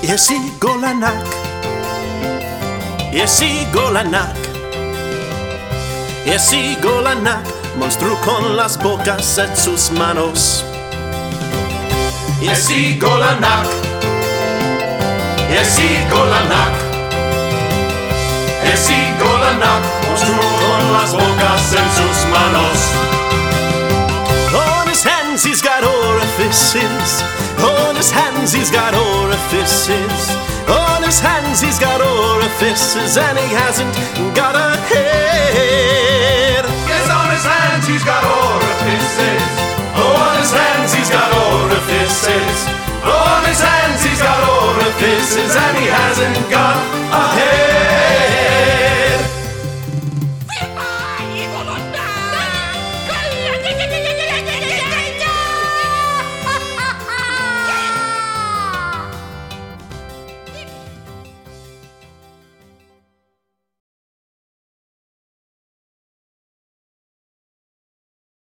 Esigolanak, Esigolanak, Esigolanak, monstruo con las bocas en sus manos. Esigolanak, Esigolanak, Esigolanak, monstruo con las bocas en sus manos. On his hands he's got orifices. On his hands he's got orifices. On his hands he's got orifices, and he hasn't got a head. Yes, on his hands he's got orifices. On his hands he's got orifices. On his hands he's got orifices, and he hasn't got a head.